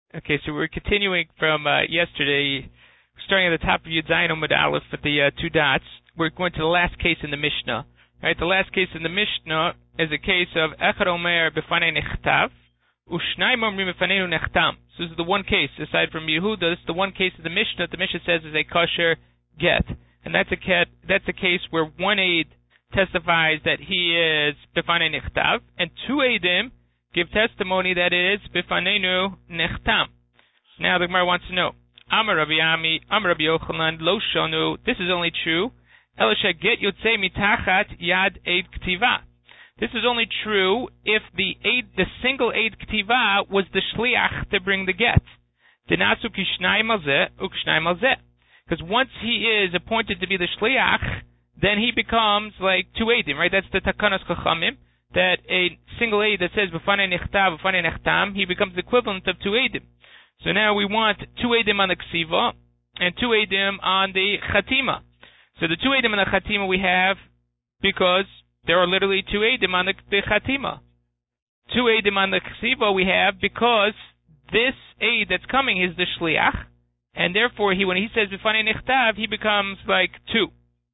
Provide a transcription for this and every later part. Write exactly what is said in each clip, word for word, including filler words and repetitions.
Okay, so we're continuing from uh, yesterday, starting at the top of Yud Zayin Amud Aleph with the uh, two dots. We're going to the last case in the Mishnah. Right, the last case in the Mishnah is a case of Echad Omer B'fanei Nechtav, U'shnayim Omrim B'faneinu Nechtam. So this is the one case, aside from Yehuda, this is the one case of the Mishnah that the Mishnah says is a kosher get. And that's a, ket, that's a case where one aid testifies that he is B'fanei Nechtav, and two aidim give testimony that it is B'faneinu Nechtam. Now the Gemara wants to know, Amar Rabbi Ami, Amar Rabbi Yochanan, Lo Shonu, this is only true, Elisha get Yotzei Mitachat Yad Eid Ktiva. This is only true if the aid, the single aid Ktiva was the Shliach to bring the get. Denasu Kishnayim Alzeh, Ukshnayim Alzeh. Because once he is appointed to be the Shliach, then he becomes like two aidim, right? That's the Takanas Chachamim. That a single aid that says B'fanei Nechtav, B'fanei Nechtam, he becomes the equivalent of two aidim. So now we want two aidim on the Ksiva and two aidim on the Chatima. So the two aidim on the Chatima we have because there are literally two aidim on the, the Chatima. Two aidim on the Ksiva we have because this aid that's coming is the Shliach, and therefore he when he says B'fanei Nechtav, he becomes like two.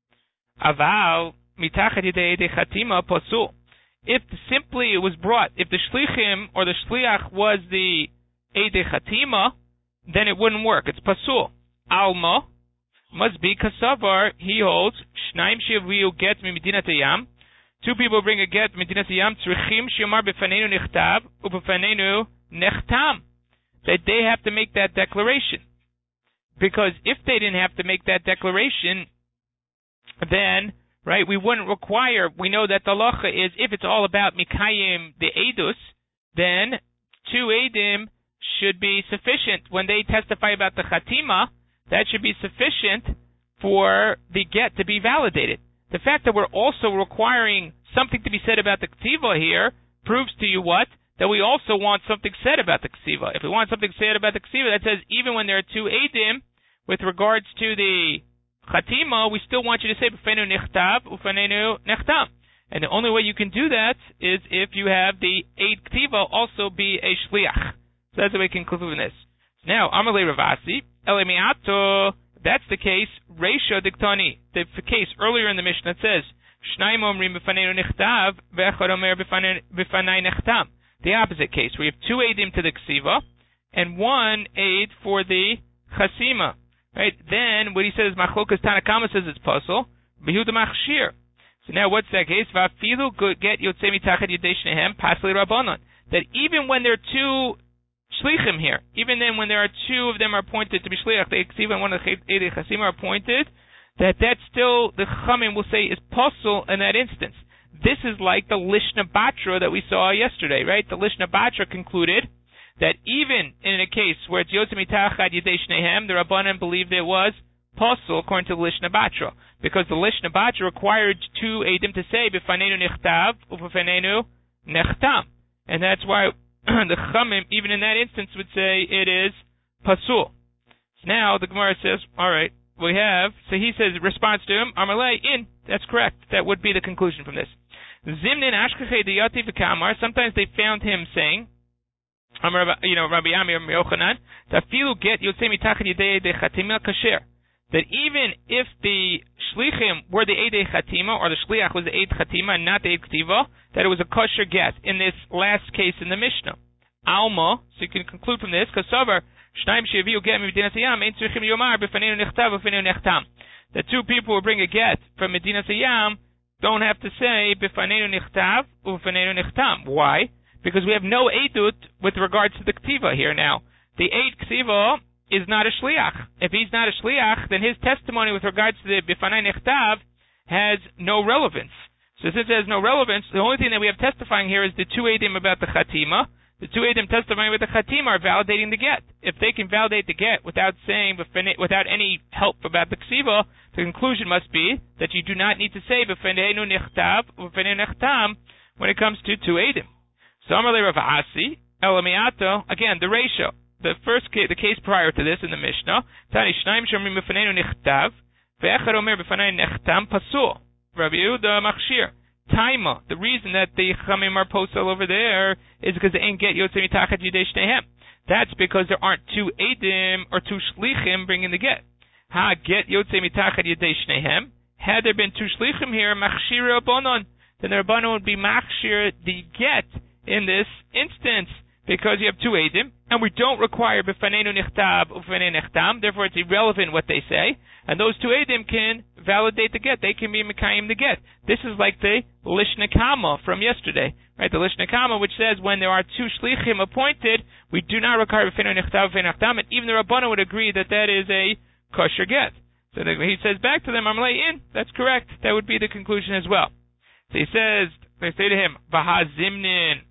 Aval mitachat yedei de Chatima pasul. If simply it was brought, if the shlichim or the shliach was the Eidei Chatima, then it wouldn't work. It's pasul. Alma must be kasavar. He holds shnaim sheviu get mimedinat hayam. Two people bring a get medinat hayam. Tzrichim shemar b'faneinu nechtav u'b'faneinu nechtam. That they have to make that declaration. Because if they didn't have to make that declaration, then right, we wouldn't require, we know that the halacha is, if it's all about Mikayim, the Eidus, then two Eidim should be sufficient. When they testify about the Chatima, that should be sufficient for the get to be validated. The fact that we're also requiring something to be said about the Ktiva here proves to you what? That we also want something said about the Ktiva. If we want something said about the Ktiva, that says even when there are two Eidim, with regards to the Chatima, we still want you to say B'faneinu Nechtav, B'faneinu Nechtam. And the only way you can do that is if you have the Eid Ktiva also be a Shliach. So that's the way we can conclude this. Now, Amalei Ravasi, Elemiato, that's the case, Reisha Diktani, the case earlier in the Mishnah that says, Shnayim Omrim B'faneinu Nechtav, Ve'echad Omer B'fanei Nechtam. The opposite case, where you have two Eidim to the Ksiva, and one Eid for the Chasima. Right, then what he says, Machlokas Tanakama says it's puzzle. Behuda Machshir. So now what's that case? Vafilu get Yotzei Mitachat Yedei Shnehem Pasli Rabbanon. That even when there are two shlichim here, even then when there are two of them are appointed to be shliach, the Ksiva and one of the Eidei Chasim are appointed, that that still the Chachamim will say is puzzle in that instance. This is like the Lishna Batra that we saw yesterday, right? The Lishna Batra concluded that even in a case where it's Yotzei Mitachat Yedei Shnehem, the Rabbanan believed it was possible according to the Lishna Batra, because the Lishna Batra required two Eidim to say B'faneinu Nechtav U'B'faneinu Nechtam, and that's why the Chachamim, even in that instance, would say it is pasul. So now the Gemara says, all right, we have. So he says, response to him, Amalei in. That's correct. That would be the conclusion from this. Zimnin Ashkechei Diyati V'Kamar. Sometimes they found him saying, you know, Rabbi Ami, Rabbi Yochanan, Tafilu get Yotzei Mitachat Yedei de Chatima Kasher. That even if the Shlichim were the Eidei Chatima, or the Shliach was the Eid Chatima and not the Eid Ktiva, that it was a kosher get in this last case in the Mishnah. Alma, so you can conclude from this, Kasavar, Shnaim Sheviu get Medinat Hayam, Ein Tzrichim Yomar, B'faneinu Nechtav, B'faneinu Nechtam. The two people who bring a get from Medinat Hayam don't have to say B'faneinu Nechtav, B'faneinu Nechtam. Why? Because we have no Eidut with regards to the Ktiva here now. The Eid Ktiva is not a Shliach. If he's not a Shliach, then his testimony with regards to the B'fanei Nechtav has no relevance. So since it has no relevance, the only thing that we have testifying here is the two Eidim about the Chatima. The two Eidim testifying with the Chatima are validating the get. If they can validate the get without saying, without any help about the Ksiva, the conclusion must be that you do not need to say B'faneinu Nechtav, B'faneinu Nechtam when it comes to two Eidim. So Amalei Rav Asi, Elamiato, again, the ratio. The first case, the case prior to this in the Mishnah, Tani Shnaim Shomrim B'faneinu Nechtav, Ve'echad Omer B'faneinu Nechtam Pasul. Rabbi Yehuda Machshir. Taima. The reason that the Chachamim are postal over there is because they ain't get Yotzei Mitachat Yedei Shnehem. That's because there aren't two Eidim or two Shlichim bringing the get. Ha get Yotzei Mitachad Yedei Shnehem. Had there been two Shlichim here, Machshir Rabbanon, then the Rabbanon would be Machshir the get in this instance, because you have two Eidim, and we don't require B'fanenu Nichtav U'fanenu Nechtam, therefore it's irrelevant what they say, and those two Eidim can validate the get, they can be Mekayim the get. This is like the Lishna Kama from yesterday, right? The Lishna Kama, which says when there are two Shlichim appointed, we do not require B'fanenu Nichtav U'fanenu Nechtam, and even the Rabbanon would agree that that is a kosher get. So he says back to them, Amalei in, that's correct, that would be the conclusion as well. So he says, they say to him, V'hazimnin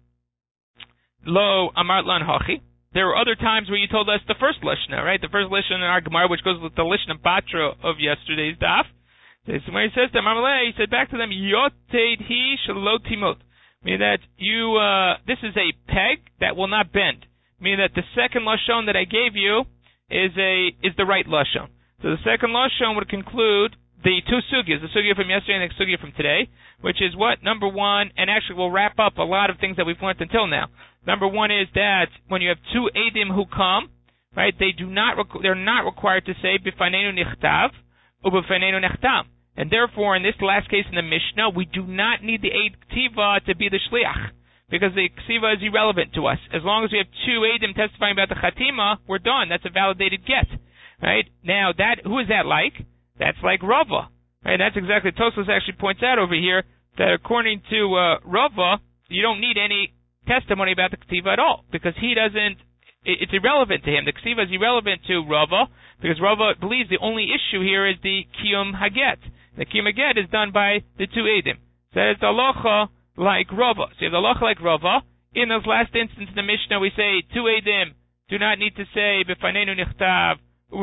Lo Amart Lan Hachi. There were other times where you told us the first Lishna, right? The first Lishna in our Gemara, which goes with the Lishna Batra of yesterday's daf. This is where he says to them, Amalei, he said back to them, Yoteid hi shelo timot. Meaning that you, uh, this is a peg that will not bend. Meaning that the second Lashon that I gave you is a, is the right Lashon. So the second Lashon would conclude the two sugyas, the sugya from yesterday and the sugya from today, which is what? Number one, and actually we'll wrap up a lot of things that we've learned until now. Number one is that when you have two Eidim who come, right, they do not, they're not required to say B'fanenu Nichtav or B'fanenu Nechtam. And therefore, in this last case in the Mishnah, we do not need the Eid Ktiva to be the Shliach, because the Ksiva is irrelevant to us. As long as we have two Eidim testifying about the Chatima, we're done. That's a validated get. Right? Now, that who is that like? That's like Rava. Right? That's exactly, Tosfos actually points out over here that according to uh, Rava, you don't need any testimony about the Ktiva at all, because he doesn't, it, it's irrelevant to him. The Ktiva is irrelevant to Rava, because Rava believes the only issue here is the Kiyum Haget. The Kiyum Haget is done by the two Eidim. So it's the halacha like Rava. So you have the halacha like Rava. In those last instance in the Mishnah, we say two Eidim do not need to say B'fanenu Nichtav,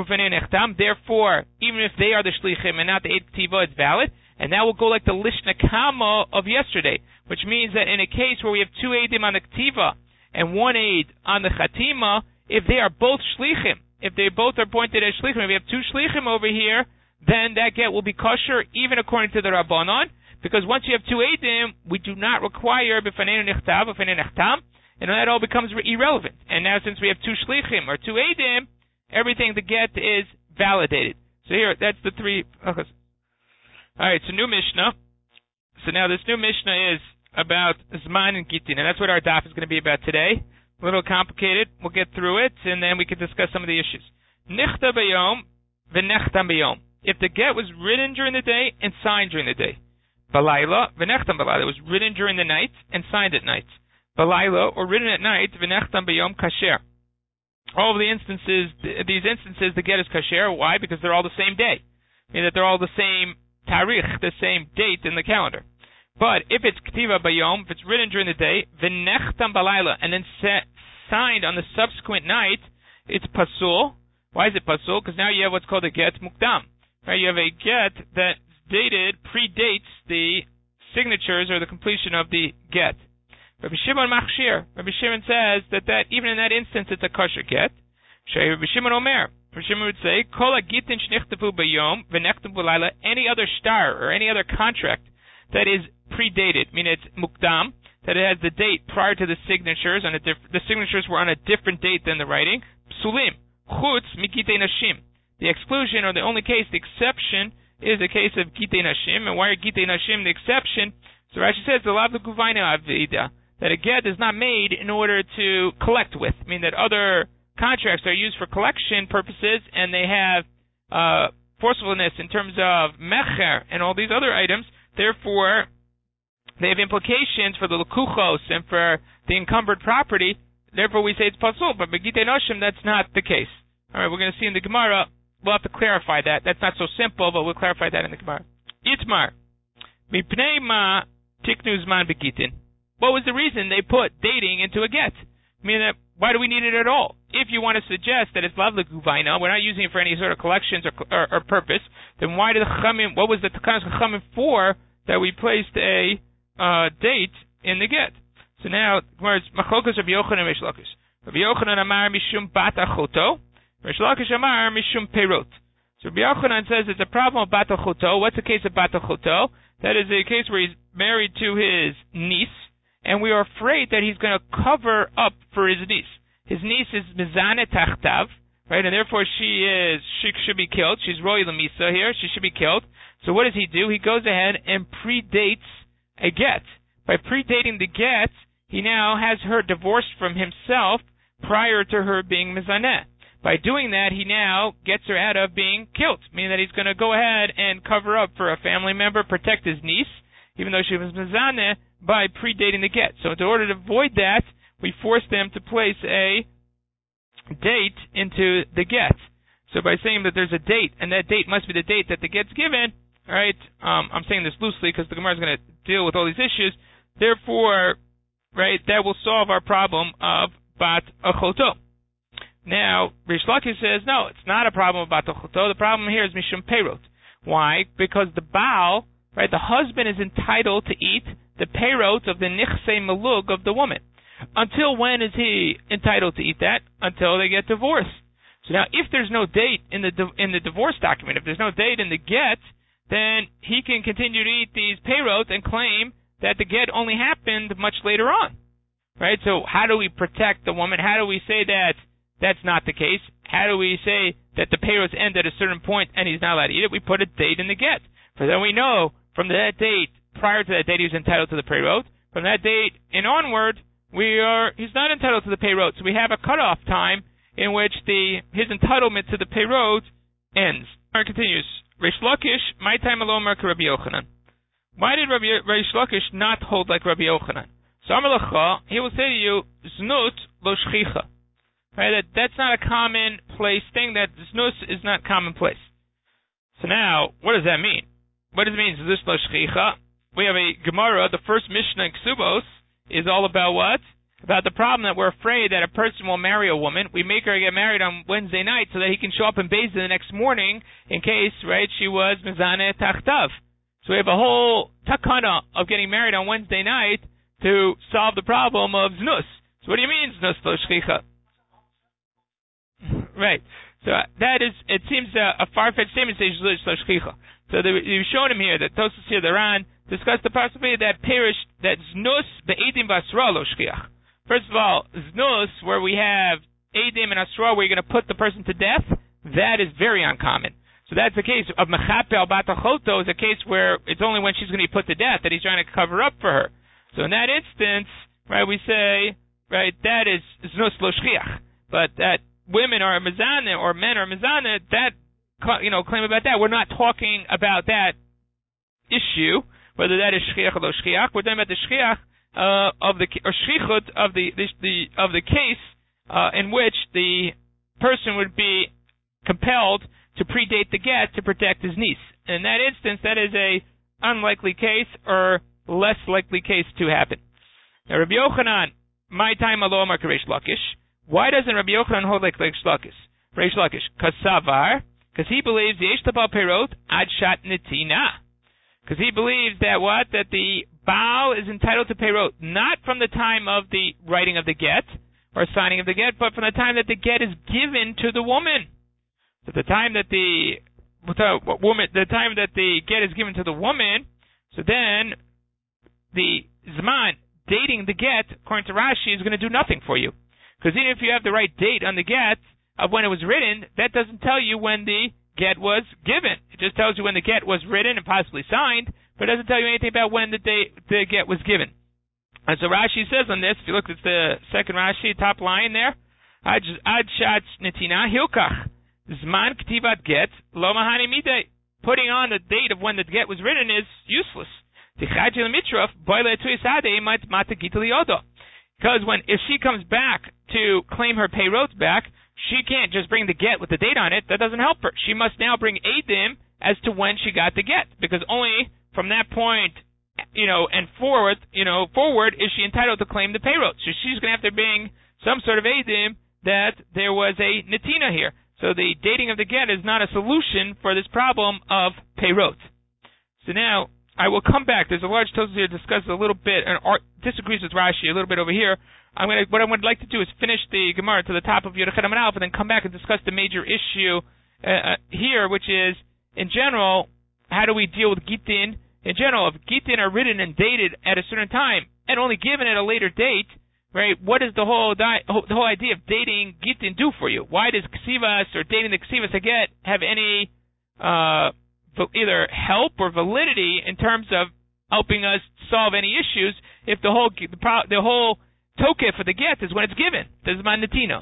therefore, even if they are the shlichim and not the Eid Ktiva, it's valid. And that will go like the Lishna Kama of yesterday, which means that in a case where we have two Eidim on the Ktiva and one Eid on the Chatima, if they are both shlichim, if they both are pointed as shlichim, if we have two shlichim over here, then that get will be kosher even according to the Rabbanon, because once you have two Eidim, we do not require B'fanenu Nichtav, B'fanenu Nechtam, and that all becomes irrelevant. And now since we have two shlichim or two Eidim, everything the get is validated. So here, that's the three. Okay. All right, so new Mishnah. So now this new Mishnah is about Zman and Gitin, and that's what our daf is going to be about today. A little complicated. We'll get through it, and then we can discuss some of the issues. Nichta bayom v'nechtam bayom. If the get was written during the day and signed during the day. Balayla v'nechtam balayla. It was written during the night and signed at night. Balayla, or written at night, v'nechtam bayom kasher. All of the instances, these instances, the get is kasher. Why? Because they're all the same day. I mean that they're all the same tarikh, the same date in the calendar. But if it's ktiva bayom, if it's written during the day, v'nechtam balayla, and then set, signed on the subsequent night, it's pasul. Why is it pasul? Because now you have what's called a get mukdam. Right? You have a get that dated, predates the signatures or the completion of the get. Rabbi Shimon Machshir. Rabbi Shimon says that, that even in that instance it's a kosher get. Rabbi Shimon Omer. Rabbi Shimon would say, Kol hagitin shnichtavu bayom v'nechtam b'layla, any other star or any other contract that is predated, meaning it's mukdam, that it has the date prior to the signatures, and the signatures were on a different date than the writing. Psulim. Chutz mikitei nashim. The exclusion, or the only case, the exception, is the case of kitei nashim. And why are kitei nashim the exception? So Rashi says, the lav l'guvaina avida, that a get is not made in order to collect with. I mean that other contracts are used for collection purposes, and they have uh, forcefulness in terms of mecher and all these other items. Therefore, they have implications for the lekuchos and for the encumbered property. Therefore, we say it's pasul. But begitei noshim, that's not the case. All right, we're going to see in the Gemara. We'll have to clarify that. That's not so simple, but we'll clarify that in the Gemara. Itmar, mipnei ma tiknu zman begitin. What was the reason they put dating into a get? I mean, that, why do we need it at all? If you want to suggest that it's lav l'guvaina, we're not using it for any sort of collections or, or, or purpose, then why did the Chachamim, what was the Takanas Chachamim for that we placed a uh, date in the get? So now, where's Machokas Rabbi Yochanan and Reish Lakish? Rabbi Yochanan amar mishum bat achoto, Reish Lakish amar mishum perot. So Rabbi Yochanan says it's a problem of bat achoto. What's the case of bat achoto? That is a case where he's married to his niece, and we are afraid that he's going to cover up for his niece. his niece is mizane tachtav, right, and therefore she is she should be killed. She's roy lemisa here. She should be killed. So what does he do? He goes ahead and predates a get. By predating the get, he now has her divorced from himself prior to her being mizaneh. By doing that, he now gets her out of being killed, meaning that he's going to go ahead and cover up for a family member, protect his niece, even though she was mizaneh, by predating the get. So in order to avoid that, we force them to place a date into the get. So by saying that there's a date, and that date must be the date that the get's given, all right, um, I'm saying this loosely because the Gemara is going to deal with all these issues. Therefore, right, that will solve our problem of bat achoto. Now, Rish Lakish says, no, it's not a problem of bat achoto. The problem here is mishum peirot. Why? Because the Baal, right, the husband is entitled to eat the peirot of the nichsei malug of the woman. Until when is he entitled to eat that? Until they get divorced. So now, if there's no date in the in the divorce document, if there's no date in the get, then he can continue to eat these peirot and claim that the get only happened much later on, right? So how do we protect the woman? How do we say that that's not the case? How do we say that the peirots end at a certain point and he's not allowed to eat it? We put a date in the get. For then we know from that date, prior to that date, he was entitled to the peirot. From that date and onward, we are he's not entitled to the peirot. So we have a cutoff time in which the his entitlement to the peirot ends. It continues. Rish Lakish, my time alone, Mark Rabbi Yochanan. Why did Rabbi Rish Lakish not hold like Rabbi Yochanan? So Amalacha, he will say to you, znut lo shchicha. Right, that that's not a commonplace thing. That znus is not commonplace. So now, what does that mean? What does it mean znus lo shchicha? We have a Gemara. The first Mishnah in Ksubos is all about what? About the problem that we're afraid that a person will marry a woman. We make her get married on Wednesday night so that he can show up in Beis Din the next morning in case, right, she was mizaneh tachtav. So we have a whole takana of getting married on Wednesday night to solve the problem of znus. So what do you mean znus lo shchicha? Right. So that is, it seems a, a far-fetched statement to say znus lo shchicha. So the, you've shown him here that Tosfos here, the Ran, discussed the possibility that perish that znus be'edim v'asra lo shchiach. First of all, znus, where we have edim and asra, where you're going to put the person to death, that is very uncommon. So that's the case of mechapel bat achoto, is a case where it's only when she's going to be put to death that he's trying to cover up for her. So in that instance, right, we say, right, that is znus lo shchiach. But that women are mizaneh or men are mizaneh, that, you know, claim about that. We're not talking about that issue, whether that is shchiach or lo shchiach. We're talking about the shchiach uh, of the or shchichut of the, the, the of the case uh, in which the person would be compelled to predate the get to protect his niece. In that instance, that is a unlikely case or less likely case to happen. Now, Rabbi Yochanan, my time alo amar Rish Lakish. Why doesn't Rabbi Yochanan hold like Rish Lakish? Rish Lakish, kasavar, because he believes the yesh tabal perot ad shat netina. Because he believes that what? That the Baal is entitled to perot, not from the time of the writing of the get or signing of the get, but from the time that the get is given to the woman. So the time that the, the woman, the time that the get is given to the woman, so then the Zman dating the get, according to Rashi, is going to do nothing for you. Because even if you have the right date on the get of when it was written, that doesn't tell you when the get was given. It just tells you when the get was written and possibly signed, but it doesn't tell you anything about when the date the get was given. And so Rashi says on this, if you look at the second Rashi, top line there, Ad shat netina hilkach zman ktivat get lo mahani midei. Putting on the date of when the get was written is useless. Because when if she comes back to claim her peirot back, she can't just bring the get with the date on it. That doesn't help her. She must now bring edim as to when she got the get, because only from that point, you know, and forward, you know, forward is she entitled to claim the peirot. So she's going to have to bring some sort of edim that there was a netina here. So the dating of the get is not a solution for this problem of peirot. So now I will come back. There's a large Tosfos here that discusses a little bit and disagrees with Rashi a little bit over here. I'm gonna, what I would like to do is finish the Gemara to the top of Yod Amud Aleph and then come back and discuss the major issue uh, here, which is, in general, how do we deal with Gitin? In general, if Gitin are written and dated at a certain time and only given at a later date, right? What does the whole di- the whole idea of dating Gittin do for you? Why does Ksivas or dating the Ksivas Haget have any uh, either help or validity in terms of helping us solve any issues if the whole the, pro- the whole tokef for the get is when it's given? This is my Natino.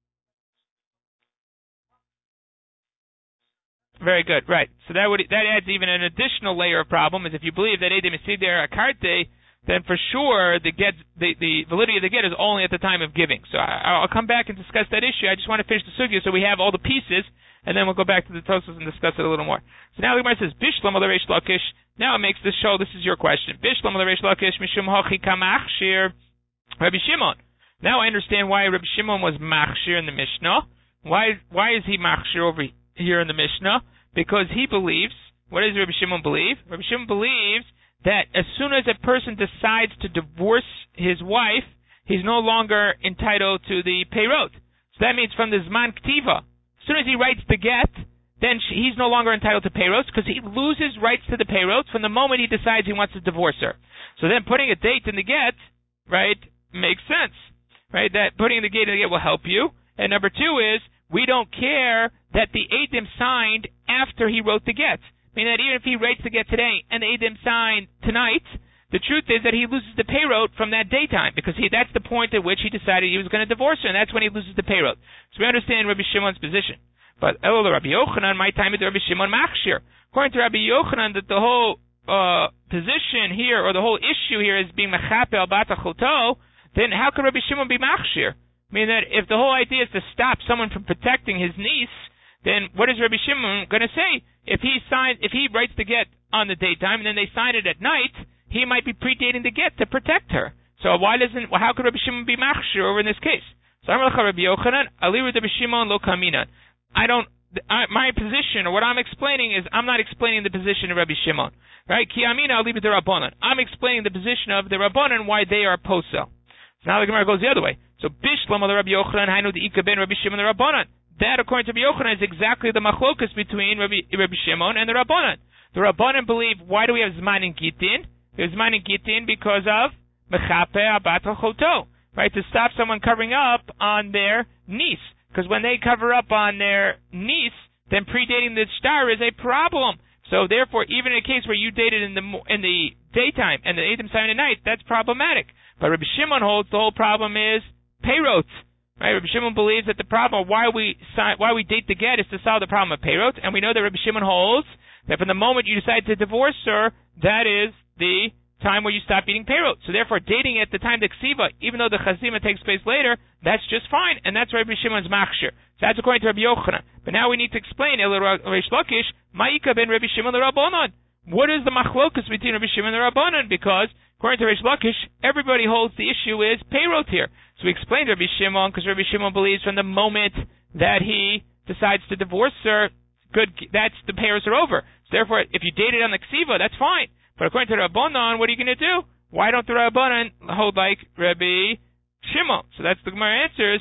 Very good, right. So that would that adds even an additional layer of problem, is if you believe that Edem Isider Akarte, then for sure the get the, the validity of the get is only at the time of giving. So I, I'll come back and discuss that issue. I just want to finish the sugya so we have all the pieces, and then we'll go back to the Tosfos and discuss it a little more. So now the Gemara says, Bishlam al Reish Lakish. Now it makes this show, this is your question. Bishlam al Reish Lakish mishum hachi kamachshir Rabbi Shimon. Now I understand why Rabbi Shimon was machshir in the Mishnah. Why why is he machshir over here in the Mishnah? Because he believes, what does Rabbi Shimon believe? Rabbi Shimon believes that as soon as a person decides to divorce his wife, he's no longer entitled to the peirot. So that means from the Zman Ktiva, as soon as he writes the get, then he's no longer entitled to peirot because he loses rights to the peirot from the moment he decides he wants to divorce her. So then putting a date in the get, right, makes sense, right? That putting the date in the get will help you. And number two is, we don't care that the Eidim signed after he wrote the get. I mean that even if he writes the get today and the Eidim signed tonight, the truth is that he loses the peirot from that daytime, because he, that's the point at which he decided he was going to divorce her, and that's when he loses the peirot. So we understand Rabbi Shimon's position. But Elo Rabbi Yochanan, my time is Rabbi Shimon machshir. According to Rabbi Yochanan, that the whole uh, position here, or the whole issue here, is being mechape al bata choto, then how could Rabbi Shimon be machshir? I mean that if the whole idea is to stop someone from protecting his niece, then what is Rabbi Shimon going to say? If he signs, if he writes the get on the daytime and then they sign it at night, he might be predating the get to protect her. So why doesn't? Well, how could Rabbi Shimon be machshir over in this case? So I'm Rabbi Yochanan, Aliru Rabbi Shimon lo kamina. I don't. I, my position, or what I'm explaining, is I'm not explaining the position of Rabbi Shimon, right? Ki amina alibu the Rabbanan. I'm explaining the position of the Rabbanan, why they are posel. So now the Gemara goes the other way. So Bishlam al Rabbi Yochanan hainu the Ika ben Rabbi Shimon the Rabbanan. That, according to Rabbi Yochanan, is exactly the machlokus between Rabbi, Rabbi Shimon and the Rabbanan. The Rabbanan believe, why do we have Zman in Gittin? We have Zman in Gittin because of mechape abat choto, right? To stop someone covering up on their niece. Because when they cover up on their niece, then predating the star is a problem. So therefore, even in a case where you dated in the in the daytime and the Eidim signed at night, that's problematic. But Rabbi Shimon holds the whole problem is peirot. Right? Rabbi Shimon believes that the problem why we sign, why we date the get is to solve the problem of peirot, and we know that Rabbi Shimon holds that from the moment you decide to divorce her, that is the time where you stop eating peirot. So therefore, dating at the time the ksiva, even though the chazima takes place later, that's just fine, and that's Rabbi Shimon's machshir. So that's according to Rabbi Yochanan. But now we need to explain El Reish Lakish Ma'ika ben Rabbi Shimon the Rabbanan. What is the machlokus between Rabbi Shimon and the Rabbanan? Because according to Reish Lakish, everybody holds the issue is peirot here. So we explained Rabbi Shimon because Rabbi Shimon believes from the moment that he decides to divorce her, good, that's the peiros are over. So therefore, if you dated on the ksiva, that's fine. But according to the Rabbanan, what are you going to do? Why don't the Rabbanan hold like Rabbi Shimon? So that's the Gemara answers.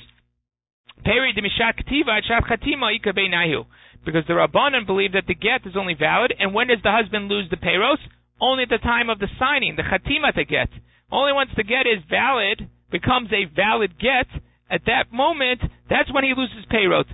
Peri demishat ktiva shat chatima ikabe nahu. Because the Rabbanan believe that the get is only valid, and when does the husband lose the peiros? Only at the time of the signing, the chatima to get. Only once the get is valid, becomes a valid get, at that moment, that's when he loses peirot.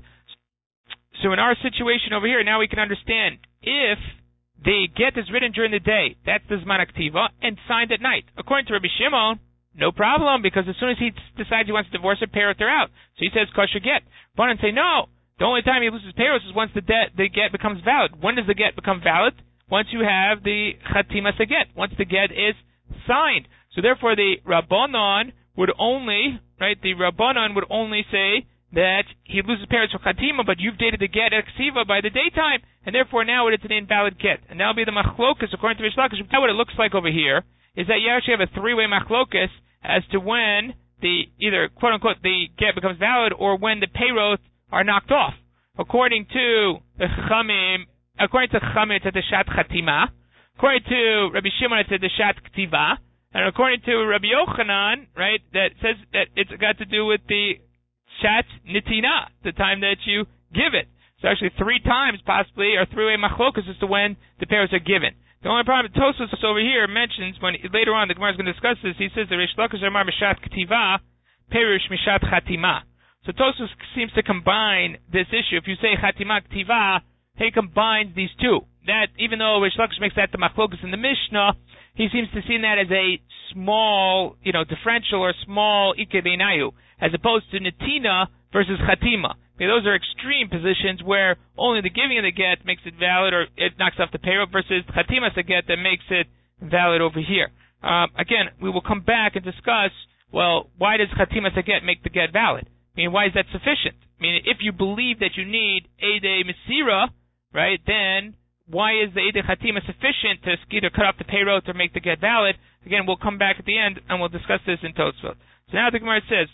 So in our situation over here, now we can understand, if the get is written during the day, that's the Zman Aktiva, and signed at night. According to Rabbi Shimon, no problem, because as soon as he decides he wants to divorce her, peirot are out. So he says kosher get. But and say, no, the only time he loses peirot is once the, de- the get becomes valid. When does the get become valid? Once you have the chatima to get, once the get is signed. So therefore the Rabbanan would only, right, the Rabbanan would only say that he loses peirot for chatima, but you've dated the get eksiva by the daytime, and therefore now it's an invalid get. And that'll be the machlokus according to Reish Lakish. Now what it looks like over here is that you actually have a three-way machlokus as to when the, either quote unquote, the get becomes valid or when the peirot are knocked off. According to the Chachamim, according to Chachamim, it's at the shat chatima. According to Rabbi Shimon, it's at the shat ktiva. And according to Rabbi Yochanan, right, that says that it's got to do with the shat nitina, the time that you give it. So actually three times possibly, or three-way machlokas as to when the pairs are given. The only problem Tosfos over here mentions, when later on the Gemara is going to discuss this, he says the Reish Lakish Amar B'shat K'tiva, perush mishat chatima. So Tosfos seems to combine this issue. If you say chatima ktiva, he combines these two. That even though Rish Lakish makes that the machlokus in the Mishnah, he seems to see that as a small, you know, differential or small ikebeinayu, as opposed to netina versus chatima. Okay, those are extreme positions where only the giving of the get makes it valid, or it knocks off the payroll, versus chatimas a get that makes it valid over here. Um, again, we will come back and discuss, well, why does chatimas a get make the get valid? I mean, why is that sufficient? I mean, if you believe that you need Eidei Mesira, right, then why is the Eidei Chatima sufficient to either cut off the payroll or make the get valid? Again, we'll come back at the end and we'll discuss this in Tosfos. So now the Gemara says,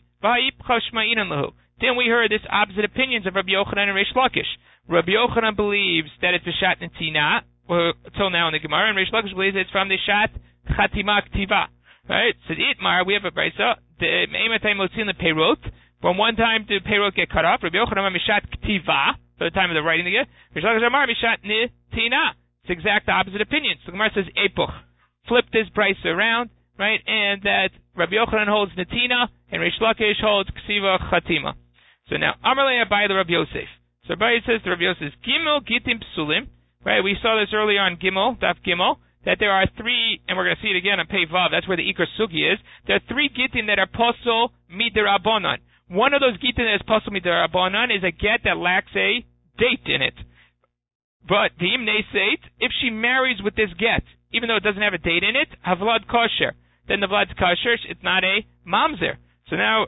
then we heard this opposite opinions of Rabbi Yochanan and Reish Lakish. Rabbi Yochanan believes that it's a shat netina, until now in the Gemara, and Reish Lakish believes it's from the shat chatima ktiva. Right? So the Itmar, we have a brisa, the Meimatay Motzin the Peirot. From one time the Peirot get cut off, Rabbi Yochanan mishat ktiva, for the time of the writing again. Reish Lakish Amar mishat netina. It's exact opposite opinion. So the Gemara says epoch. Flip this brisa around, right? And that Rabbi Yochanan holds netina, and Reish Lakish holds ksiva chatima. So now, Amarle Abai the Rabbi Yosef. So Abai says to Rabbi Yosef, Gimel Gitim Psulim, right? We saw this earlier on Gimel, Daf Gimel, that there are three, and we're going to see it again on Pei Vav, that's where the Iker Sugi is. There are three Gitim that are Posel Midirabonon. One of those Gitim that is Posel Midirabonon is a get that lacks a date in it. But the Imnei Seit, if she marries with this get, even though it doesn't have a date in it, Havlad Kosher, then the Vlad's Kosher, it's not a Mamzer. So now,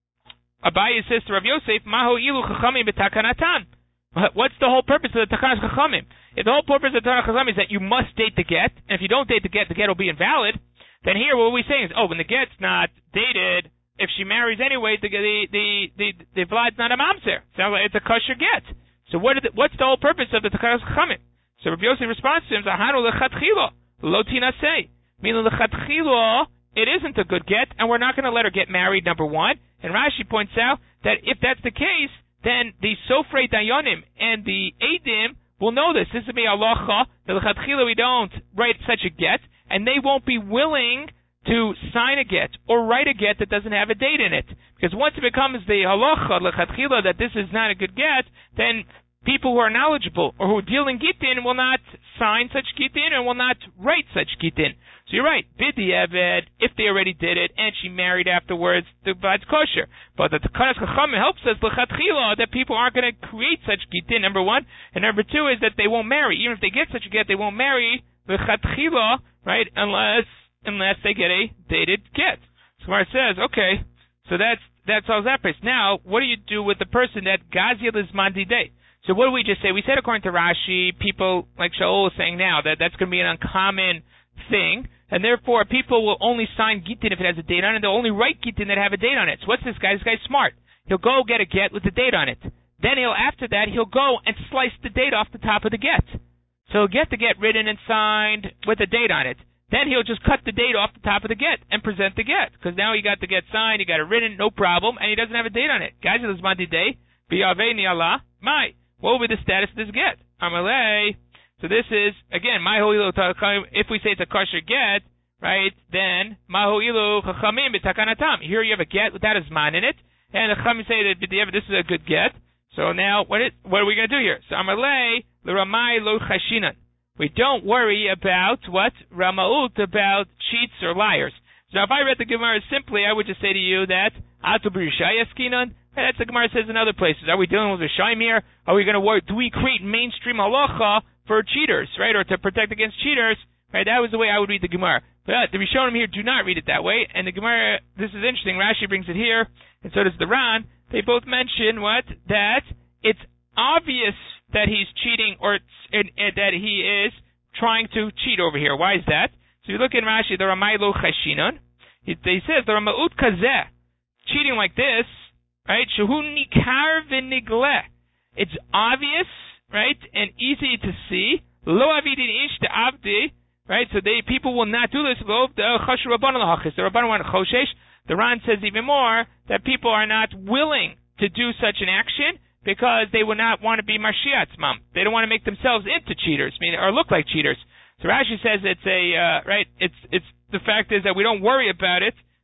Abaye says to Rav Yosef, Maho ilu chachamim b'takanatan. What's the whole purpose of the takanas chachamim? If the whole purpose of the takanas chachamim is that you must date the get, and if you don't date the get, the get will be invalid, then here what we're saying is, oh, when the get's not dated, if she marries anyway, the the the the, the vlad's not a mamzer. Sounds like it's a kosher get. So what is the, what's the whole purpose of the takanas chachamim? So Rav Yosef responds to him, Zahanu lechatchilo lo tinasei. Meaning lechatchilo, it isn't a good get, and we're not going to let her get married, number one. And Rashi points out that if that's the case, then the Sofrei Dayanim and the Eidim will know this. This is be halacha, the lechatchila we don't write such a get, and they won't be willing to sign a get or write a get that doesn't have a date in it. Because once it becomes the halacha, lechatchila, that this is not a good get, then people who are knowledgeable or who deal in gitin will not sign such gitin and will not write such gitin. So you're right, Bidi Eved, if they already did it and she married afterwards, the Vlad's kosher. But the Takanas Chachamim helps us, l'chatchila, that people aren't going to create such gitin, number one. And number two is that they won't marry. Even if they get such a get, they won't marry l'chatchila, right, unless unless they get a dated get. So Gemara says, okay, so that's that's all that place. Now, what do you do with the person that Gazil is Mandidei? So what do we just say? We said according to Rashi, people like Shaul is saying now that that's going to be an uncommon thing, and therefore people will only sign Gitin if it has a date on it. They'll only write Gitin that have a date on it. So what's this guy? This guy's smart. He'll go get a get with the date on it. Then he'll, after that, he'll go and slice the date off the top of the get. So he'll get the get written and signed with a date on it. Then he'll just cut the date off the top of the get and present the get. Because now he got the get signed, he got it written, no problem, and he doesn't have a date on it. Guys, it is Monday day. B'yavei Allah, my. What will be the status of this get? Amalei. So this is, again, Mahoilu, if we say it's a kosher get, right, then Mahoilu chachamim b'takanatam. Here you have a get without a zman in it, and the chachamim say that this is a good get. So now, what is, what are we going to do here? So Amalei, l'ramai lo chashinan. We don't worry about what? Ramaut, about cheats or liars. So now if I read the Gemara simply, I would just say to you that Atu b'rishaya skinan. And that's the Gemara says in other places. Are we dealing with Rishayim here? Are we going to worry? Do we create mainstream halacha for cheaters, right, or to protect against cheaters? Right, that was the way I would read the Gemara. But the Rishonim here do not read it that way. And the Gemara, this is interesting. Rashi brings it here, and so does the Ran. They both mention what? That it's obvious that he's cheating, or it's, and, and that he is trying to cheat over here. Why is that? So you look in Rashi, the Ramai lo chashinon. He says the Ramaut kazeh, cheating like this. Right, shehu nikar v'nigleh. It's obvious, right, and easy to see. Lo avidin ish to avdi, right. So they people will not do this. Lo the chashu rabban lahachis. The rabban want choshesh. The Ran says even more that people are not willing to do such an action because they would not want to be marshiatz mom. They don't want to make themselves into cheaters, meaning or look like cheaters. So Rashi says it's a uh, right. It's it's the fact is that we don't worry about it.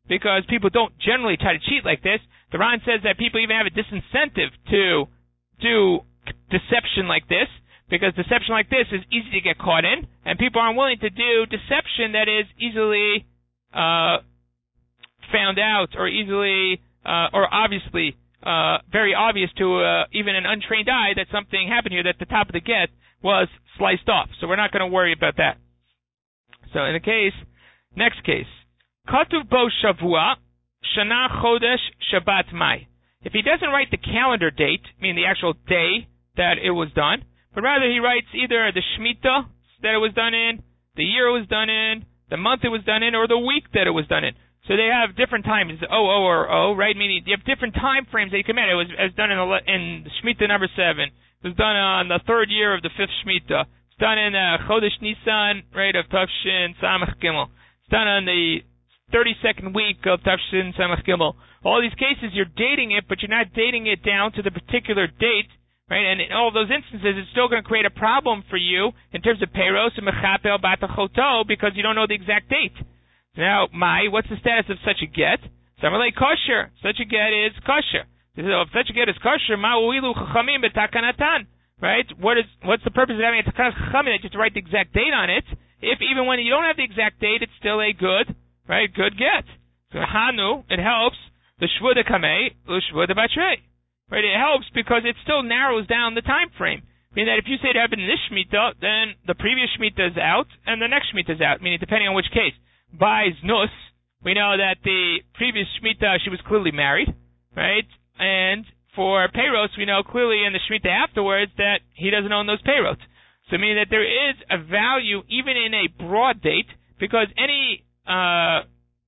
because people don't generally try to cheat like this. The Ran says that people even have a disincentive to do deception like this, because deception like this is easy to get caught in, and people aren't willing to do deception that is easily uh, found out or easily uh, or obviously uh, very obvious to uh, even an untrained eye that something happened here, that the top of the get was sliced off. So we're not going to worry about that. So in the case, next case, Katuv bo Shavua, Shana Chodesh Shabbat Mai. If he doesn't write the calendar date, meaning the actual day that it was done, but rather he writes either the Shemitah that it was done in, the year it was done in, the month it was done in, or the week that it was done in. So they have different times, O, O, or O, right? Meaning you have different time frames that you commit. It was, it was done in, in Shemitah number seven. It was done on the third year of the fifth Shemitah. It's done in uh, Chodesh Nisan, right, of Tafshin Samach Gimel. It's done on the thirty-second week of Tafshin Samach Gimel. All these cases, you're dating it, but you're not dating it down to the particular date, right? And in all of those instances, it's still going to create a problem for you in terms of Peiros and Mechapel Batachoto, because you don't know the exact date. Now, Mai, what's the status of such a get? Samalei kosher. Such a get is kosher. So if such a get is kosher, Ma uilu chachamim b'takanatan. Right? What is what's the purpose of having a takanat chachamim that you have to write the exact date on it? If even when you don't have the exact date, it's still a good, right? Good get. So Hanu, it helps the shvuda kamei, the shvuda batrei. Right? It helps because it still narrows down the time frame. Meaning that if you say it happened in this Shemitah, then the previous Shemitah is out and the next Shemitah is out. Meaning depending on which case. By Znus, we know that the previous Shemitah she was clearly married, right? And for Peiros, we know clearly in the Shemitah afterwards that he doesn't own those Peiros. So meaning that there is a value even in a broad date, because any uh,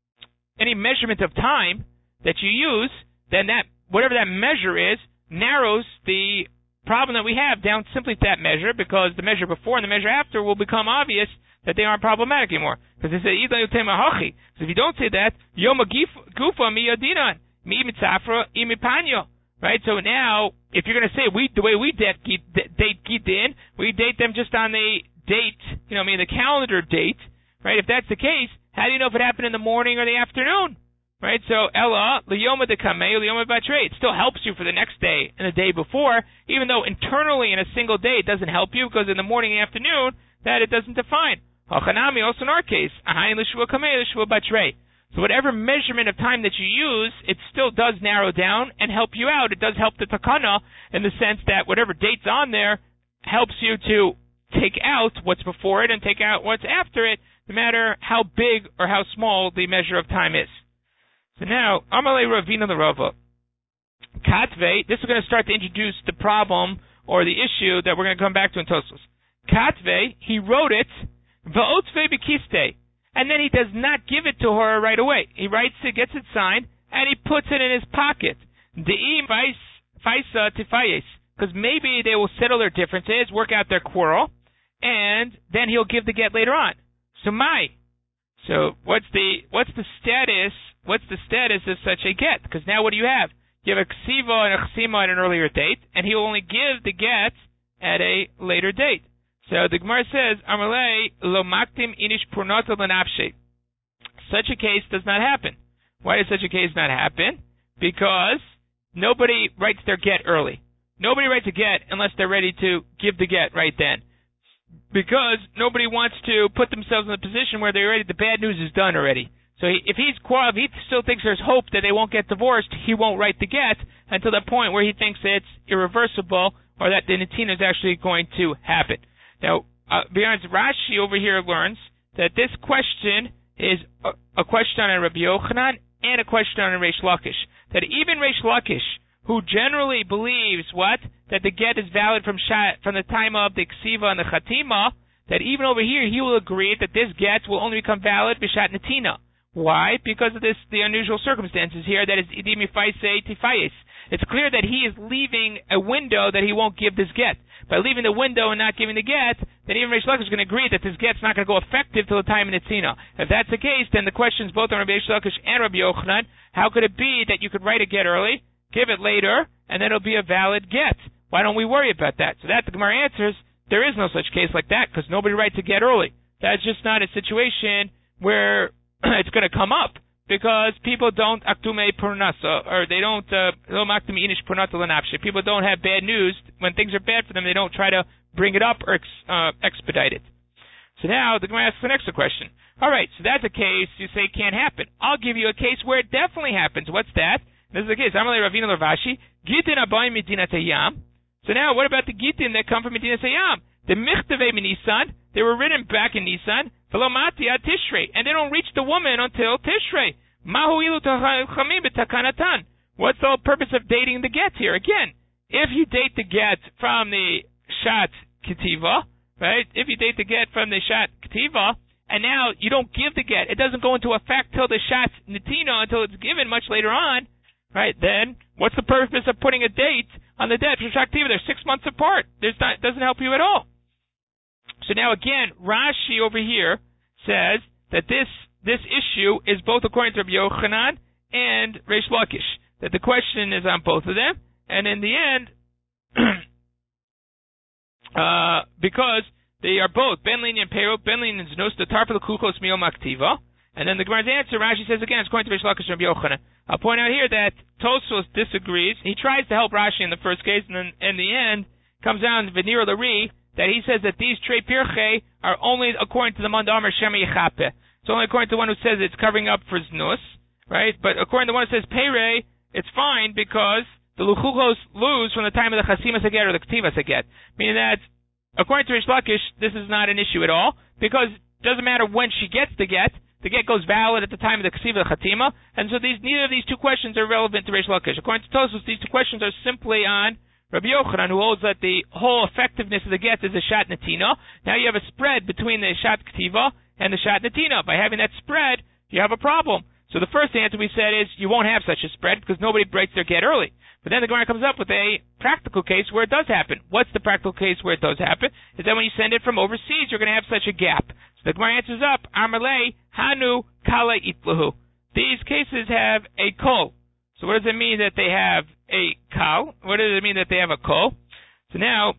any measurement of time that you use, then that whatever that measure is narrows the problem that we have down simply to that measure, because the measure before and the measure after will become obvious that they aren't problematic anymore. Because they say, so if you don't say that, Yoma Gufa mi Yadinan, mi Mitzafra, i Mipanyo. Right? So now, if you're going to say we the way we date date Gittin, we date them just on the date, you know, I mean the calendar date, right? If that's the case, how do you know if it happened in the morning or the afternoon? Right? So Ella, Liyoma de Kamei, Liyoma Batre, it still helps you for the next day and the day before, even though internally in a single day it doesn't help you, because in the morning and afternoon that it doesn't define. Hachanami, also in our case, Ahayin L'Shua Kamei, L'Shua Batre. So whatever measurement of time that you use, it still does narrow down and help you out. It does help the takana in the sense that whatever date's on there helps you to take out what's before it and take out what's after it, no matter how big or how small the measure of time is. So now, Amalei Ravina the Rava. Katve, this is going to start to introduce the problem or the issue that we're going to come back to in Tosfos. Katve, he wrote it, Va'otve Bekiste. And then he does not give it to her right away. He writes it, gets it signed, and he puts it in his pocket. De'im faisa tifayes, because maybe they will settle their differences, work out their quarrel, and then he'll give the get later on. So my, so what's the what's the status? What's the status of such a get? Because now what do you have? You have a ksiva and a chsima at an earlier date, and he'll only give the get at a later date. So the Gemara says, Amalei lo maktim inish purnota lenapshe. Such a case does not happen. Why does such a case not happen? Because nobody writes their get early. Nobody writes a get unless they're ready to give the get right then. Because nobody wants to put themselves in a position where they're ready, the bad news is done already. So he, if he's if he still thinks there's hope that they won't get divorced, he won't write the get until the point where he thinks it's irreversible or that the netina is actually going to happen. Now, uh, beyond Rashi over here learns that this question is a, a question on Rabbi Yochanan and a question on Reish Lakish. That even Reish Lakish, who generally believes what? That the get is valid from Shat, from the time of the Ksiva and the Chatima, that even over here he will agree that this get will only become valid b'Shat Netina. Why? Because of this, the unusual circumstances here that is Idimi Faisei Tifayes. It's clear that he is leaving a window that he won't give this get. By leaving the window and not giving the get, then even Reish Lakish is going to agree that this get's not going to go effective till the time in Netzina. If that's the case, then the questions both on Rabbi Reish Lakish and Rabbi Yochanan, how could it be that you could write a get early, give it later, and then it'll be a valid get? Why don't we worry about that? So that the Gemara answers, there is no such case like that, because nobody writes a get early. That's just not a situation where it's going to come up. because people don't aktume purnasa, or they don't uh, people don't have bad news. When things are bad for them, they don't try to bring it up or ex, uh, expedite it. So now the Gemara asks the next question. All right, so that's a case you say can't happen. I'll give you a case where it definitely happens. What's that? This is the case. Amalei Ravina Larvashi, Gitin Abayim Medinat Hayam. So now, what about the Gitin that come from Medinat Hayam? The Michtave Nisan, they were written back in Nisan, Velomati at Tishrei, and they don't reach the woman until Tishrei. Mahu ilu tachamim b'takanatan. What's the whole purpose of dating the get here? Again, if you date the get from the Shat Ketiva, right? If you date the get from the Shat Ketiva, and now you don't give the get, it doesn't go into effect till the Shat Netina, until it's given much later on, right? Then, what's the purpose of putting a date on the debt for Shat Ketiva? They're six months apart. There's not, it doesn't help you at all. So now again, Rashi over here says that this this issue is both according to Rabbi Yochanan and Reish Lakish, that the question is on both of them, and in the end, uh, because they are both Ben Lin and Pero, Ben Lin is nos the tarpa kuchos miom aktiva, and then the Gemara's answer, Rashi says again, it's according to Reish Lakish and Rabbi Yochanan. I'll point out here that Tosfos disagrees. He tries to help Rashi in the first case, and then in the end comes down to Venir Lari, that he says that these trei pirche are only according to the Mandamer Shema Yechape. It's only according to the one who says it's covering up for Znus, right? But according to the one who says Pere, it's fine because the Luchuchos lose from the time of the Chasima Saget or the Ktiva Saget. Meaning that, according to Reish Lakish, this is not an issue at all, because it doesn't matter when she gets the get, the get goes valid at the time of the Ktiva Chatima, and so these neither of these two questions are relevant to Reish Lakish. According to Tosfos, these two questions are simply on Rabbi Yochanan, who holds that the whole effectiveness of the get is a Shat Netina. Now you have a spread between the Shat Ktiva and the Shat Netina. By having that spread, you have a problem. So the first answer we said is you won't have such a spread because nobody breaks their get early. But then the Gemara comes up with a practical case where it does happen. What's the practical case where it does happen? Is that when you send it from overseas, you're going to have such a gap. So the Gemara answers up, Amalei Hanu Kala Itlahu. These cases have a kol. So what does it mean that they have a kal? What does it mean that they have a kol? So now,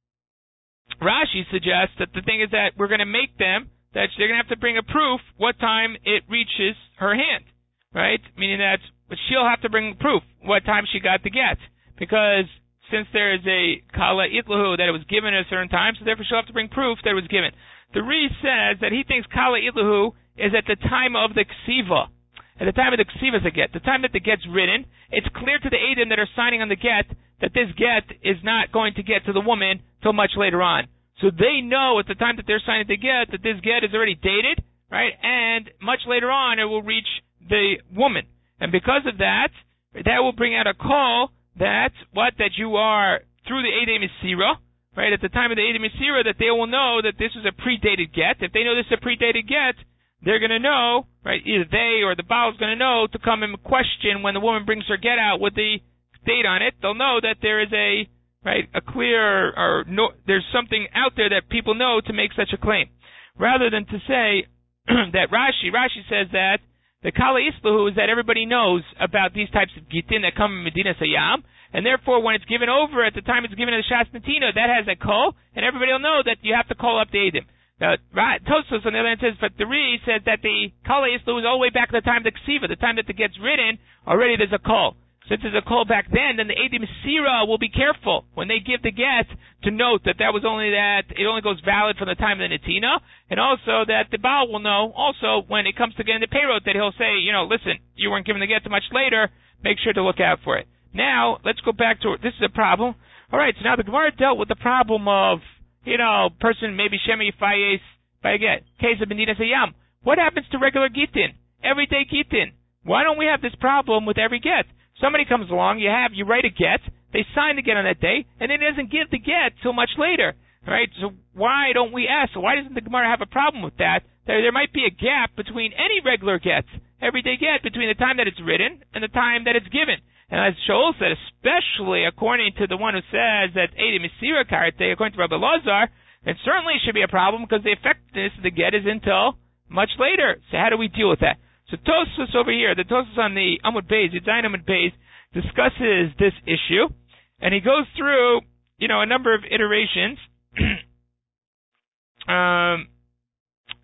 Rashi suggests that the thing is that we're going to make them, that they're going to have to bring a proof what time it reaches her hand, right? Meaning that she'll have to bring proof what time she got the get. Because since there is a kala itlahu that it was given at a certain time, so therefore she'll have to bring proof that it was given. The Re says that he thinks kala itlahu is at the time of the ksiva. At the time of the ksivas get, the time that the get's written, it's clear to the Eidim that are signing on the get that this get is not going to get to the woman till much later on. So they know at the time that they're signing the get that this get is already dated, right? And much later on it will reach the woman. And because of that, that will bring out a call that what that you are through the Eidim Isira, right? At the time of the Eidim Isira, that they will know that this is a predated get. If they know this is a predated get, they're going to know, right, either they or the Baal is going to know to come and question when the woman brings her get out with the date on it. They'll know that there is a, right, a clear, or no, there's something out there that people know to make such a claim. Rather than to say that Rashi, Rashi says that the Kala Islahu is that everybody knows about these types of Gitin that come in Medina Sayyam, and therefore when it's given over at the time it's given to the Shas Netina, that has a call, and everybody will know that you have to call up the Eidim. Now, Tosfos on the other hand says, but the Re says that the Kala Islu is all the way back to the time of the Ksiva, the time that it gets written, already there's a call. Since there's a call back then, then the Eidim Sira will be careful when they give the get to note that that was only that, it only goes valid from the time of the Netina, and also that the Baal will know, also when it comes to getting the payroll, that he'll say, you know, listen, you weren't given the get too much later, make sure to look out for it. Now, let's go back to, this is a problem. Alright, so now the Gemara dealt with the problem of, you know, person maybe Shemi Fayes by a get. Case of Medina Sayyam. What happens to regular Gitin? Everyday Gitin. Why don't we have this problem with every get? Somebody comes along, you have, you write a get, they sign the get on that day, and then it doesn't give the get till much later. Right? So why don't we ask? Why doesn't the Gemara have a problem with that? There, there might be a gap between any regular gets, everyday get, between the time that it's written and the time that it's given. And as Shaul said, especially according to the one who says that Eidim Isira Karate, according to Rabbi Lazar, it certainly should be a problem because the effectiveness of the get is until much later. So how do we deal with that? So Tosfos over here, the Tosfos on the Amud Beis, the Zayin Amud Beis, discusses this issue, and he goes through, you know, a number of iterations. um,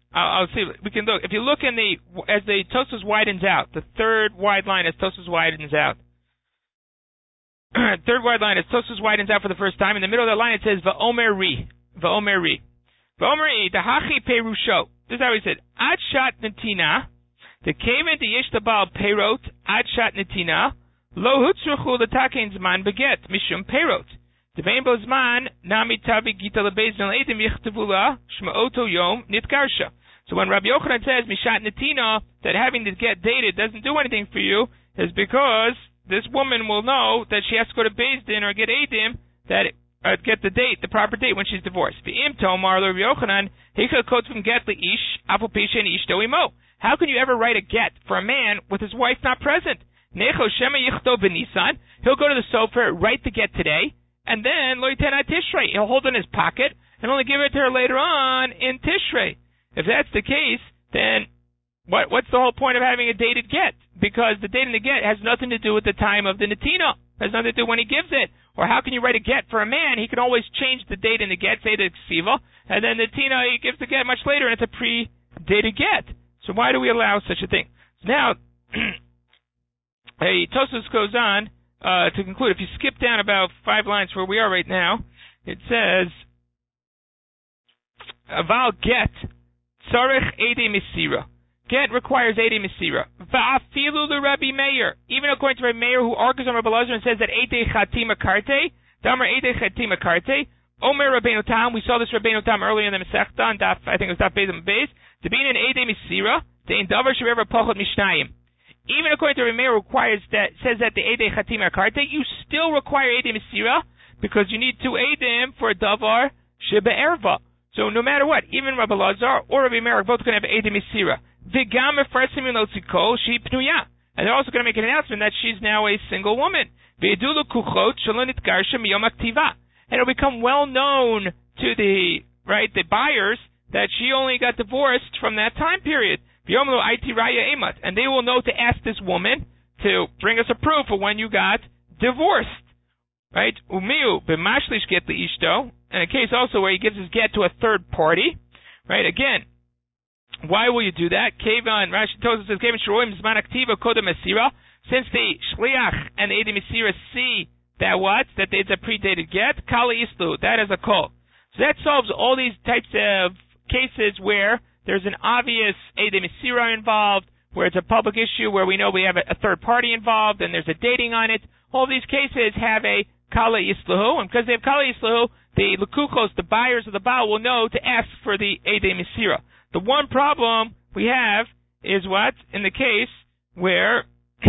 I'll, I'll see. We can look. If you look in the as the Tosfos widens out, the third wide line as Tosfos widens out. Third wide line as Tosfos widens out for the first time. In the middle of that line, it says Va'omer Ri. Va'omer Ri. Va'omer Ri. The Hachi Perusho. This is how he said. Ad Shat Natina. The Kaven the Yishtabal Perot. Ad Shat Natina. Lo Hutzruchu L'Takein Zman Beget. Mishum Perot. The Vein Bozman. Nami Tavi Gita Lebeis Nel Edim Yichtavula. Shma'oto Yom Nitgarsha. So when Rabbi Yochanan says Mishat Natina, that having to get dated doesn't do anything for you, is because this woman will know that she has to go to Beis Din or get Eidim, that uh, get the date, the proper date when she's divorced. V'im tomar Rabbi Yochanan, hika kotvim get leish, afu pishen ish doimo. How can you ever write a get for a man with his wife not present? Necho shema yichto b'nisan. He'll go to the sofer, write the get today, and then lo yiten Tishrei. He'll hold it in his pocket and only give it to her later on in Tishrei. If that's the case, then what, what's the whole point of having a dated get? Because the date in the get has nothing to do with the time of the Natina. It has nothing to do when he gives it. Or how can you write a get for a man? He can always change the date in the get, say the Ksiva, and then the Natina, he gives the get much later, and it's a pre-dated get. So why do we allow such a thing? Now, hey, Tosfos goes on uh, to conclude. If you skip down about five lines where we are right now, it says, Aval get, Tzarech Ede Misira. Get requires Ede Misira. Va'afilu Rabbi Meir. Even according to Rabbi Meir, who argues on Rabbi Lazar and says that Ede Chatima Karte, Damar Ede Chatima Karte, Omer Rabbeinu Tam, we saw this Rabbeinu Tam earlier in the Masechta, on Daf, I think it was Daf Beis and Beis, to be in Ede Misira, the Davar Sherever Pachot Mishnayim. Even according to Rabbi Meir, requires that, says that the Ede Chatima Karte, you still require Ede Misira, because you need two Edim for a Davar Sheba Erva. So no matter what, even Rabbi Lazar or Rabbi Meir are both going to have Ede Misira. V'gam efarsim l'tzikol she pnuya, and they're also going to make an announcement that she's now a single woman. V'edulu kuchot shelo nitgarsha miyom aktiva, and it'll become well known to the right the buyers that she only got divorced from that time period. V'yomlu aiti raya emat, and they will know to ask this woman to bring us a proof of when you got divorced. Right? Umiu b'mashlish get the ishto, and a case also where he gives his get to a third party. Right? Again. Why will you do that? Kevan, Rashi Tosfos says, Kevan Shroim Zman Aktiva Kodem Mesira. Since the Shliach and the Ede Mesira see that what? That it's a predated get, Kala Islu, that is a call. So that solves all these types of cases where there's an obvious Ede Mesira involved, where it's a public issue, where we know we have a, a third party involved, and there's a dating on it. All these cases have a Kala Islahu, and because they have Kala Islahu, the Lekuchos, the buyers of the Baal, will know to ask for the Ede Mesira. The one problem we have is what? In the case where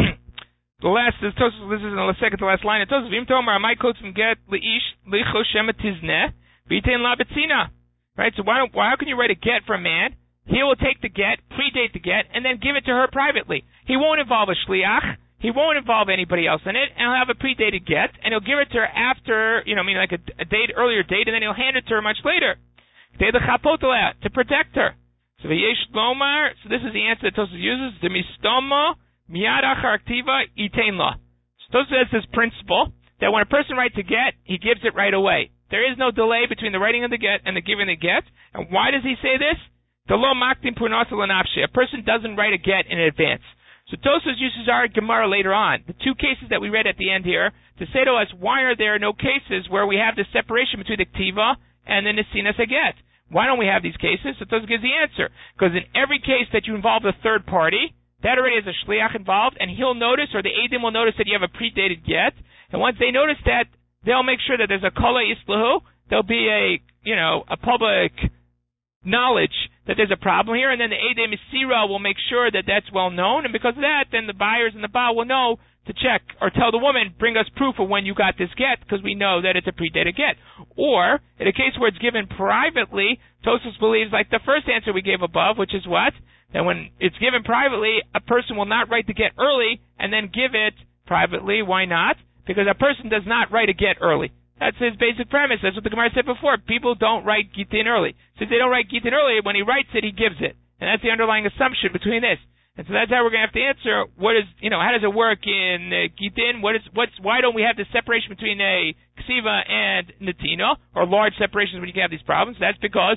the last, this is in the second to last line, it tells Vim Tomar, my coats from get leish licho shematizne, vitain la betzina. Right? So why don't, why, how can you write a get for a man? He will take the get, predate the get, and then give it to her privately. He won't involve a shliach. He won't involve anybody else in it, and he'll have a predated get, and he'll give it to her after, you know, I mean, like a, a date, earlier date, and then he'll hand it to her much later. To protect her. So the Yesh Lomar, so this is the answer that Tosfos uses, the Mistoma Miyad Achar Aktiva Itain La. So Tosfos has this principle that when a person writes a get, he gives it right away. There is no delay between the writing of the get and the giving the get. And why does he say this? The Lo Maktim Punasa Lanafshe. A person doesn't write a get in advance. So Tosfos uses our Gemara later on, the two cases that we read at the end here, to say to us, why are there no cases where we have the separation between the Ktiva and the Nesinas Haget? Why don't we have these cases? So Tosfos gives the answer. Because in every case that you involve a third party, that already has a shliach involved, and he'll notice, or the Eidim will notice that you have a predated get. And once they notice that, they'll make sure that there's a kala islahu. There'll be a, you know, a public knowledge that there's a problem here, and then the Eidim Mesira will make sure that that's well known. And because of that, then the buyers and the Baal will know to check or tell the woman, bring us proof of when you got this get, because we know that it's a predated get. Or, in a case where it's given privately, Tosfos believes, like the first answer we gave above, which is what? That when it's given privately, a person will not write the get early and then give it privately. Why not? Because a person does not write a get early. That's his basic premise. That's what the Gemara said before. People don't write Gitin early. Since they don't write Gitin early, when he writes it, he gives it. And that's the underlying assumption between this. And so that's how we're going to have to answer, what is, you know, how does it work in uh, Gitin? What is, what's, why don't we have the separation between a Ksiva and Netino, or large separations when you can have these problems? That's because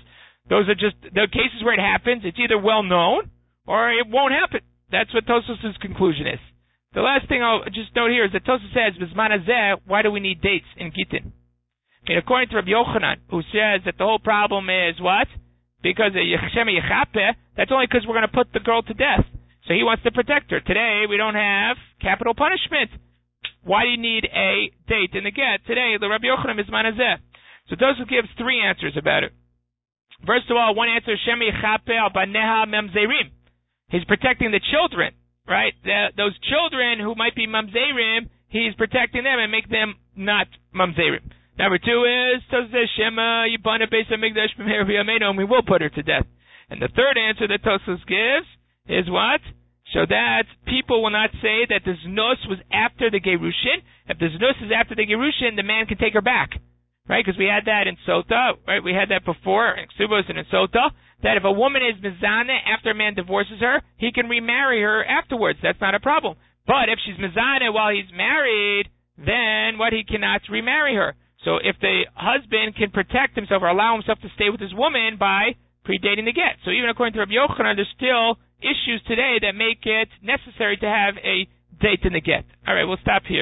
Those are just the cases where it happens. It's either well known or it won't happen. That's what Tosfos' conclusion is. The last thing I'll just note here is that Tosfos says, "B'zman hazeh, why do we need dates in Gittin?" I mean, according to Rabbi Yochanan, who says that the whole problem is what? Because Yechem Yechape, that's only because we're going to put the girl to death. So he wants to protect her. Today, we don't have capital punishment. Why do you need a date in the get? Today, the Rabbi Yochanan is manazeh. So Tosfos gives three answers about it. First of all, one answer, Shem Yechape al baneha memzerim. He's protecting the children, right? The, those children who might be mamzerim, he's protecting them and make them not mamzerim. Number two is, Tosfos Shema Yibana Beis HaMikdash B'meir B'yameinu, and we will put her to death. And the third answer that Tosfos gives is what? So that people will not say that the znus was after the gerushin. If the znus is after the gerushin, the man can take her back, right? Because we had that in Sota, right? We had that before in Ksubos and in Sota, that if a woman is mizane after a man divorces her, he can remarry her afterwards. That's not a problem. But if she's mizane while he's married, then what? He cannot remarry her. So if the husband can protect himself or allow himself to stay with his woman by predating the get. So even according to Rabbi Yochanan, there's still issues today that make it necessary to have a date in the get. All right, we'll stop here.